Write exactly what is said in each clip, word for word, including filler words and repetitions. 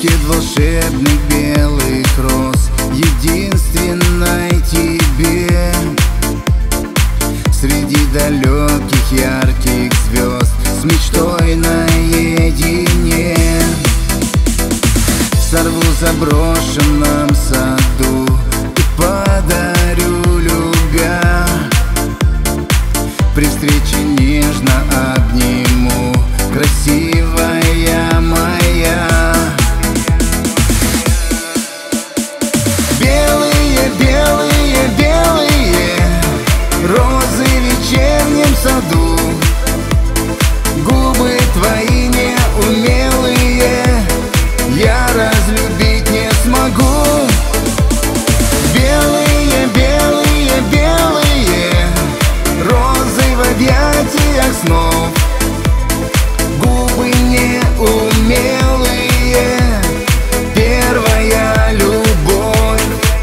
Букет волшебных белых роз, единственной тебе. Среди далеких ярких звезд, с мечтой наедине. Сорву в заброшенном саду и подарю, любя. При встрече нежно обниму, красивая моя. Белые, белые, белые розы в вечернем саду, губы твои неумелые я разлюбить не смогу. Белые, белые, белые розы в объятиях снов, губы неумелые, первая любовь.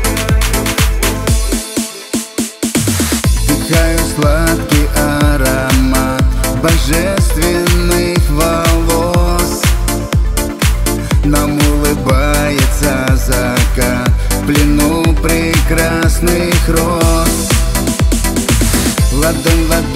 Вдыхаю сладкий аромат божественных волос. Нам улыбается закат в плену прекрасных роз. Ладонь в ладонь